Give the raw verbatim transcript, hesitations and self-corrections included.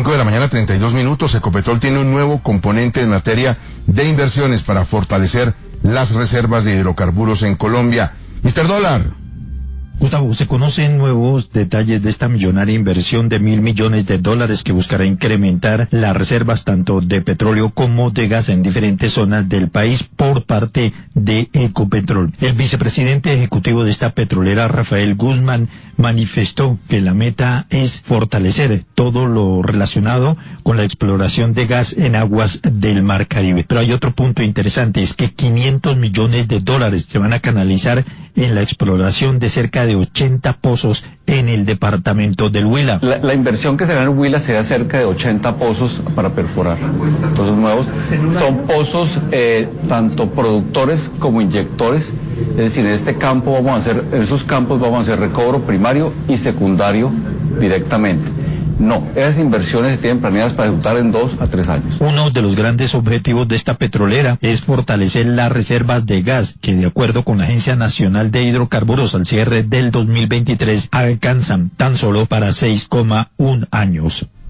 cinco de la mañana, treinta y dos minutos. Ecopetrol tiene un nuevo componente en materia de inversiones para fortalecer las reservas de hidrocarburos en Colombia. mister Dólar. Gustavo, se conocen nuevos detalles de esta millonaria inversión de mil millones de dólares que buscará incrementar las reservas tanto de petróleo como de gas en diferentes zonas del país por parte de Ecopetrol. El vicepresidente ejecutivo de esta petrolera, Rafael Guzmán, manifestó que la meta es fortalecer todo lo relacionado con la exploración de gas en aguas del Mar Caribe. Pero hay otro punto interesante, es que quinientos millones de dólares se van a canalizar en la exploración de cerca de ochenta pozos en el departamento del Huila. La, la inversión que será en Huila será cerca de ochenta pozos para perforar. Pozos nuevos. Son pozos eh, tanto productores como inyectores. Es decir, en este campo vamos a hacer, en esos campos vamos a hacer recobro primario y secundario directamente. No, esas inversiones se tienen planeadas para ejecutar en dos a tres años. Uno de los grandes objetivos de esta petrolera es fortalecer las reservas de gas que, de acuerdo con la Agencia Nacional de Hidrocarburos, al cierre del dos mil veintitrés alcanzan tan solo para seis coma uno años.